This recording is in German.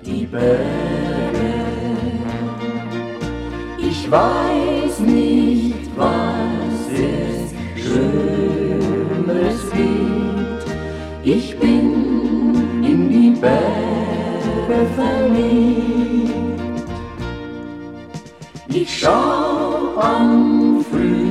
die Berge. Ich weiß nicht, was es Schöneres gibt. Ich bin in die Berge verliebt. Ich schau am Frühling